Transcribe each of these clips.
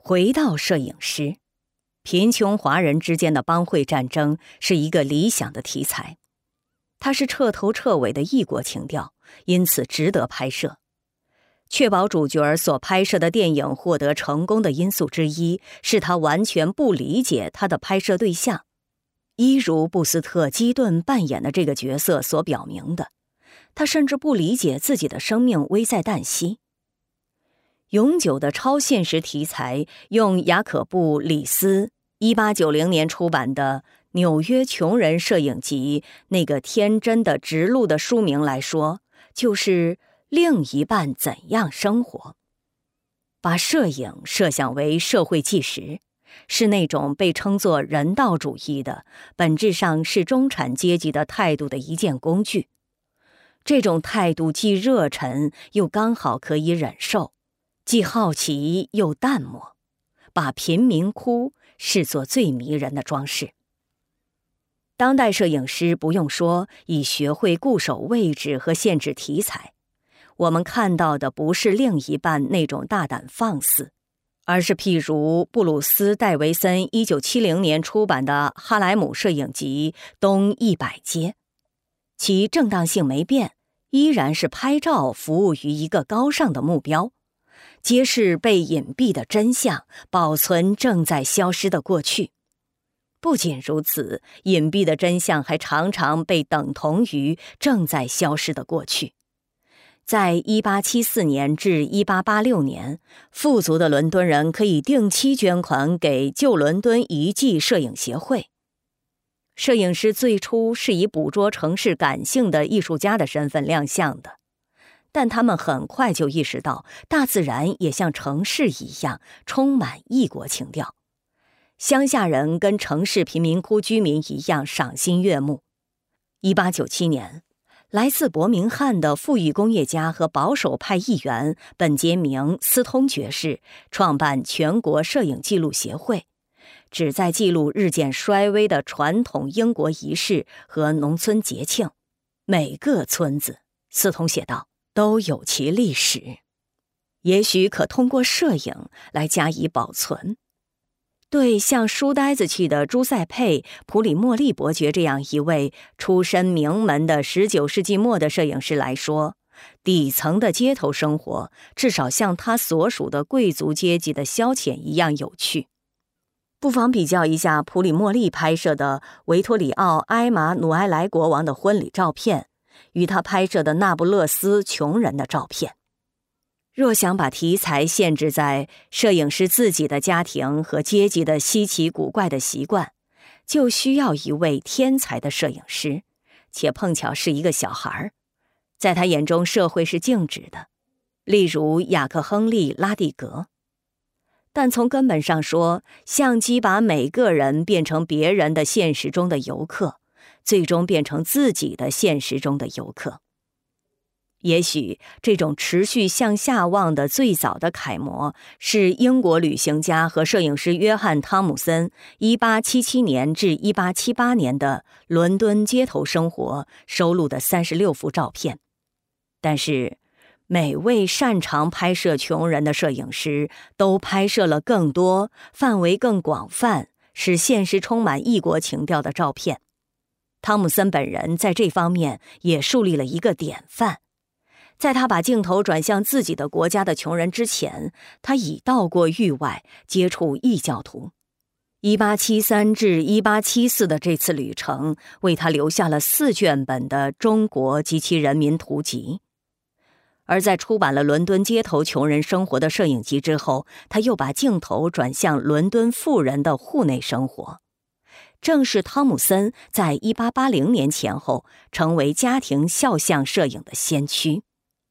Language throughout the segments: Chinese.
回到摄影师，贫穷华人之间的帮会战争是一个理想的题材，它是彻头彻尾的异国情调，因此值得拍摄。确保主角所拍摄的电影获得成功的因素之一，是他完全不理解他的拍摄对象，一如布斯特·基顿扮演的这个角色所表明的，他甚至不理解自己的生命危在旦夕。永久的超现实题材，用雅可布·里斯1890年出版的《纽约穷人摄影集》那个天真的直录的书名来说，就是另一半怎样生活。把摄影设想为社会纪实，是那种被称作人道主义的，本质上是中产阶级的态度的一件工具。这种态度既热忱又刚好可以忍受，既好奇又淡漠，把贫民窟视作最迷人的装饰。当代摄影师不用说已学会固守位置和限制题材，我们看到的不是另一半那种大胆放肆，而是譬如布鲁斯·戴维森1970年出版的哈莱姆摄影集《东100街》，其正当性没变，依然是拍照服务于一个高尚的目标，揭示被隐蔽的真相，保存正在消失的过去。不仅如此，隐蔽的真相还常常被等同于正在消失的过去。在1874年至1886年，富足的伦敦人可以定期捐款给旧伦敦遗迹摄影协会。摄影师最初是以捕捉城市感性的艺术家的身份亮相的，但他们很快就意识到，大自然也像城市一样充满异国情调。乡下人跟城市贫民窟居民一样赏心悦目。1897年，来自伯明翰的富裕工业家和保守派议员本杰明·斯通爵士创办全国摄影记录协会，旨在记录日渐衰微的传统英国仪式和农村节庆。每个村子，斯通写道，都有其历史，也许可通过摄影来加以保存。对像书呆子气的朱塞佩·普里莫利伯爵这样一位出身名门的19世纪末的摄影师来说，底层的街头生活至少像他所属的贵族阶级的消遣一样有趣。不妨比较一下普里莫利拍摄的维托里奥·埃马努埃莱国王的婚礼照片，与他拍摄的那不勒斯穷人的照片。若想把题材限制在摄影师自己的家庭和阶级的稀奇古怪的习惯，就需要一位天才的摄影师，且碰巧是一个小孩，在他眼中社会是静止的，例如雅克·亨利·拉蒂格。但从根本上说，相机把每个人变成别人的现实中的游客，最终变成自己的现实中的游客。也许这种持续向下望的最早的楷模是英国旅行家和摄影师约翰·汤姆森1877年至1878年的伦敦街头生活收录的36幅照片。但是每位擅长拍摄穷人的摄影师都拍摄了更多、范围更广泛、使现实充满异国情调的照片。汤姆森本人在这方面也树立了一个典范。在他把镜头转向自己的国家的穷人之前，他已到过域外，接触异教徒。1873至1874的这次旅程为他留下了4卷本的《中国及其人民图集》。而在出版了伦敦街头穷人生活的摄影集之后，他又把镜头转向伦敦富人的户内生活。正是汤姆森在1880年前后成为家庭肖像摄影的先驱。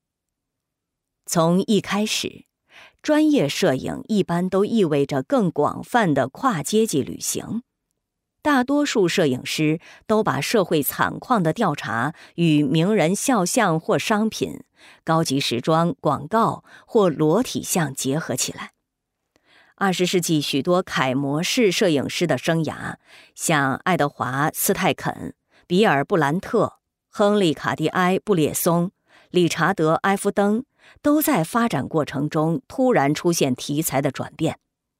从一开始，专业摄影一般都意味着更广泛的跨阶级旅行。大多数摄影师都把社会惨况的调查与名人肖像或商品、高级时装、广告或裸体像结合起来。20世纪许多楷模式摄影师的生涯，像爱德华·斯泰肯、比尔·布兰特、亨利·卡蒂埃·布列松、理查德·埃夫登，都在发展过程中突然出现题材的转变。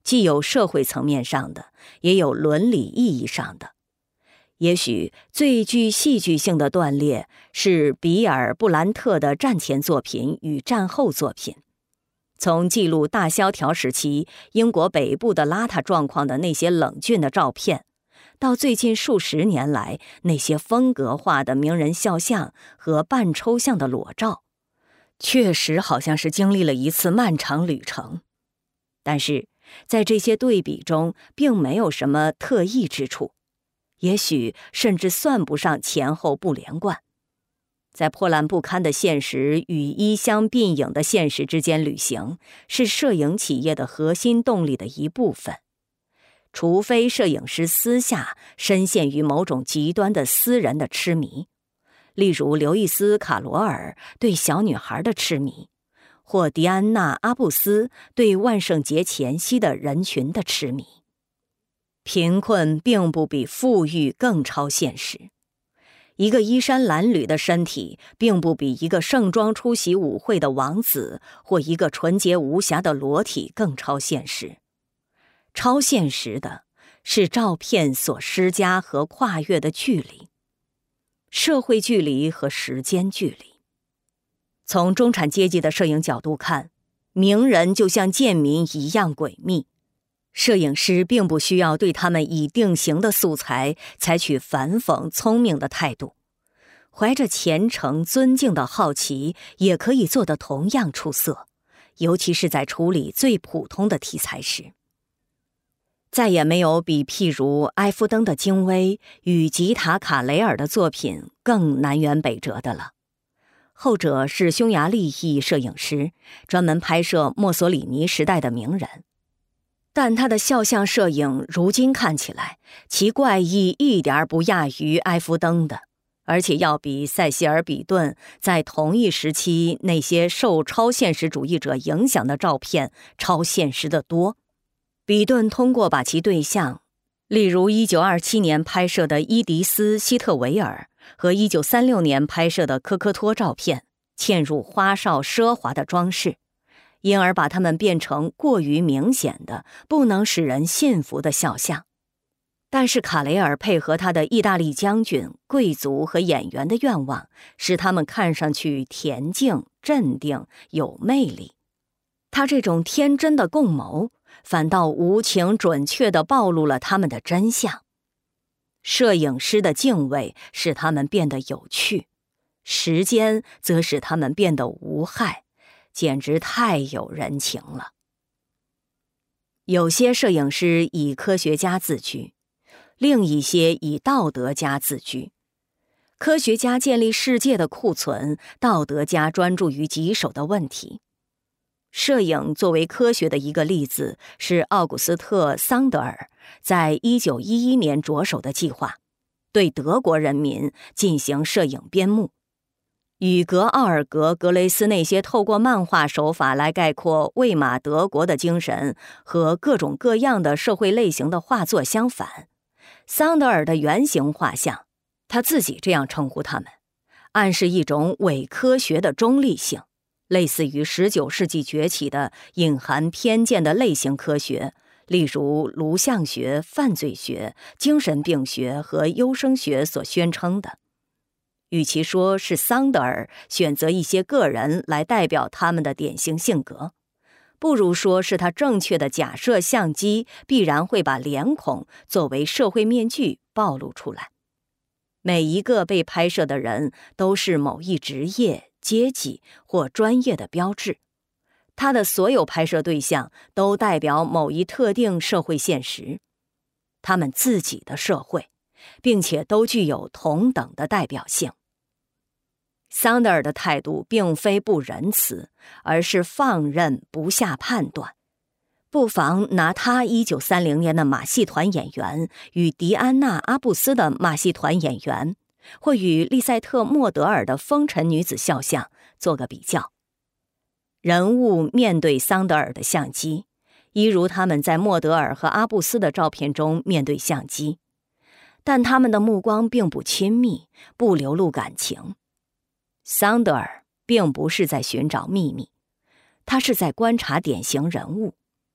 既有社会层面上的，也有伦理意义上的。也许最具戏剧性的断裂是比尔·布兰特的战前作品与战后作品。从记录大萧条时期英国北部的邋遢状况的那些冷峻的照片，到最近数十年来那些风格化的名人肖像和半抽象的裸照，确实好像是经历了一次漫长旅程。但是在这些对比中并没有什么特异之处，也许甚至算不上前后不连贯。在破烂不堪的现实与衣香鬓影的现实之间旅行，是摄影企业的核心动力的一部分。除非摄影师私下深陷于某种极端的私人的痴迷，例如刘易斯·卡罗尔对小女孩的痴迷，或迪安娜·阿布斯对万圣节前夕的人群的痴迷。贫困并不比富裕更超现实。一个衣衫褴褛的身体并不比一个盛装出席舞会的王子或一个纯洁无瑕的裸体更超现实。超现实的是照片所施加和跨越的距离，社会距离和时间距离。从中产阶级的摄影角度看，名人就像贱民一样诡秘。摄影师并不需要对他们已定型的素材采取反讽聪明的态度，怀着虔诚尊敬的好奇也可以做得同样出色，尤其是在处理最普通的题材时。再也没有比譬如埃夫登的精微与吉塔卡雷尔的作品更南辕北辙的了。后者是匈牙利裔摄影师，专门拍摄墨索里尼时代的名人。但他的肖像摄影如今看起来，其怪异一点不亚于埃夫登的，而且要比塞西尔·比顿在同一时期那些受超现实主义者影响的照片超现实得多。比顿通过把其对象，例如1927年拍摄的伊迪丝·希特维尔和1936年拍摄的科科托照片，嵌入花哨奢华的装饰，因而把它们变成过于明显的、不能使人信服的肖像。但是卡雷尔配合他的意大利将军、贵族和演员的愿望，使他们看上去恬静、镇定、有魅力。他这种天真的共谋，反倒无情准确地暴露了他们的真相。摄影师的敬畏使他们变得有趣，时间则使他们变得无害，简直太有人情了。有些摄影师以科学家自居，另一些以道德家自居。科学家建立世界的库存，道德家专注于棘手的问题。摄影作为科学的一个例子，是奥古斯特·桑德尔在1911年着手的计划，对德国人民进行摄影编目。与格奥尔格·格雷斯那些透过漫画手法来概括魏玛德国的精神和各种各样的社会类型的画作相反，桑德尔的原型画像，他自己这样称呼他们，暗示一种伪科学的中立性，类似于19世纪崛起的隐含偏见的类型科学，例如颅相学、犯罪学、精神病学和优生学所宣称的。与其说是桑德尔选择一些个人来代表他们的典型性格，不如说是他正确的假设相机必然会把脸孔作为社会面具暴露出来。每一个被拍摄的人都是某一职业、阶级或专业的标志，他的所有拍摄对象都代表某一特定社会现实，他们自己的社会，并且都具有同等的代表性。桑德尔的态度并非不仁慈，而是放任不下判断。不妨拿他1930年的马戏团演员与迪安娜·阿布斯的马戏团演员，或与利塞特·莫德尔的风尘女子肖像做个比较。人物面对桑德尔的相机，一如他们在莫德尔和阿布斯的照片中面对相机，但他们的目光并不亲密，不流露感情。桑德尔并不是在寻找秘密，他是在观察典型人物。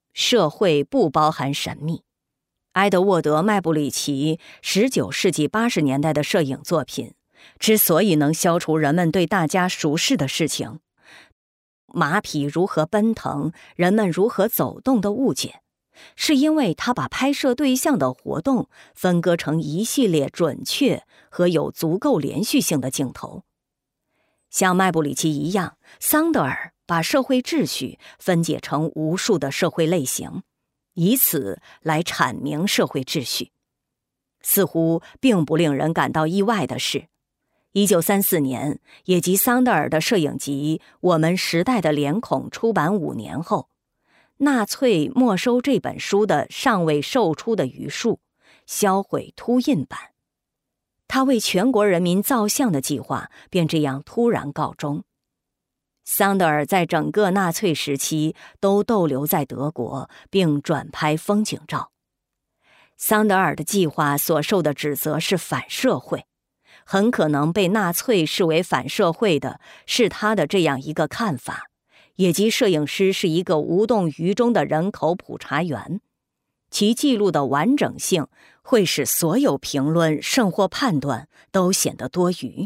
社会不包含神秘。埃德沃德·麦布里奇19世纪80年代的摄影作品之所以能消除人们对大家熟识的事情，马匹如何奔腾，人们如何走动的误解，是因为他把拍摄对象的活动分割成一系列准确和有足够连续性的镜头。像麦布里奇一样，桑德尔把社会秩序分解成无数的社会类型，以此来阐明社会秩序。似乎并不令人感到意外的是，1934年，也即桑德尔的摄影集《我们时代的脸孔》出版5年后，纳粹没收这本书的尚未售出的余数，销毁凸印版。他为全国人民造像的计划便这样突然告终。桑德尔在整个纳粹时期都逗留在德国，并转拍风景照。桑德尔的计划所受的指责是反社会，很可能被纳粹视为反社会的是他的这样一个看法，也即摄影师是一个无动于衷的人口普查员，其记录的完整性会使所有评论甚或判断都显得多余。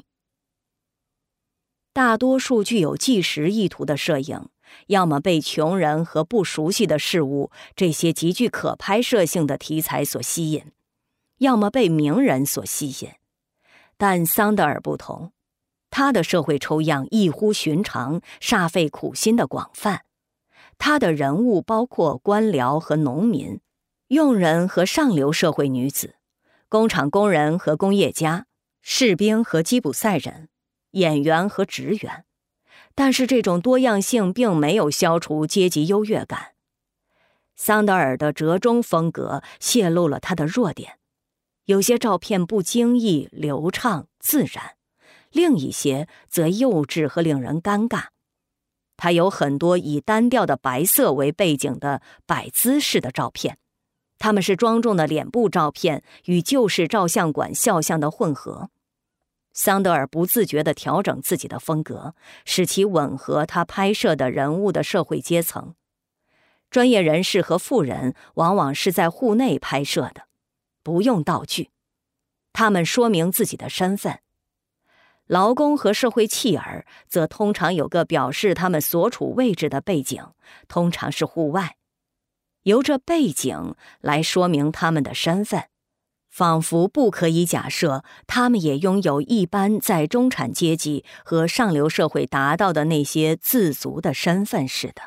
大多数具有纪实意图的摄影，要么被穷人和不熟悉的事物这些极具可拍摄性的题材所吸引，要么被名人所吸引。但桑德尔不同，他的社会抽样异乎寻常，煞费苦心的广泛。他的人物包括官僚和农民，佣人和上流社会女子，工厂工人和工业家，士兵和吉普赛人，演员和职员。但是这种多样性并没有消除阶级优越感。桑德尔的折中风格泄露了他的弱点，有些照片不经意、流畅、自然，另一些则幼稚和令人尴尬。他有很多以单调的白色为背景的摆姿式的照片，它们是庄重的脸部照片与旧式照相馆肖像的混合。桑德尔不自觉地调整自己的风格，使其吻合他拍摄的人物的社会阶层。专业人士和富人往往是在户内拍摄的，不用道具，他们说明自己的身份。劳工和社会弃儿则通常有个表示他们所处位置的背景，通常是户外，由这背景来说明他们的身份，仿佛不可以假设他们也拥有一般在中产阶级和上流社会达到的那些自足的身份似的。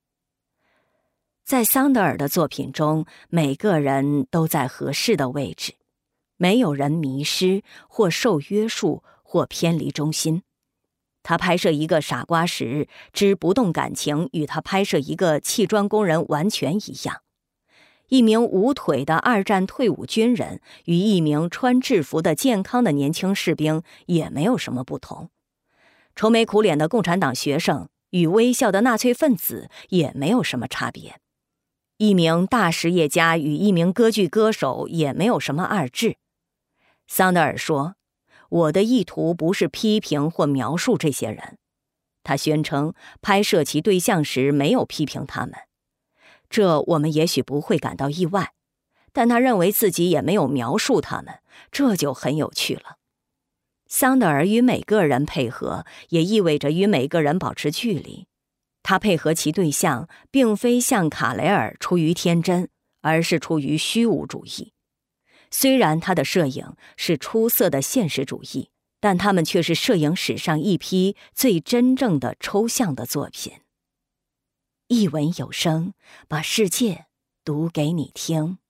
在桑德尔的作品中，每个人都在合适的位置，没有人迷失或受约束或偏离中心。他拍摄一个傻瓜时之不动感情，与他拍摄一个砌砖工人完全一样。一名无腿的二战退伍军人与一名穿制服的健康的年轻士兵也没有什么不同。愁眉苦脸的共产党学生与微笑的纳粹分子也没有什么差别。一名大实业家与一名歌剧歌手也没有什么二致。桑德尔说，我的意图不是批评或描述这些人。他宣称拍摄其对象时没有批评他们，这我们也许不会感到意外，但他认为自己也没有描述他们，这就很有趣了。桑德尔与每个人配合，也意味着与每个人保持距离。他配合其对象，并非像卡雷尔出于天真，而是出于虚无主义。虽然他的摄影是出色的现实主义，但他们却是摄影史上一批最真正的抽象的作品。一文有声，把世界读给你听。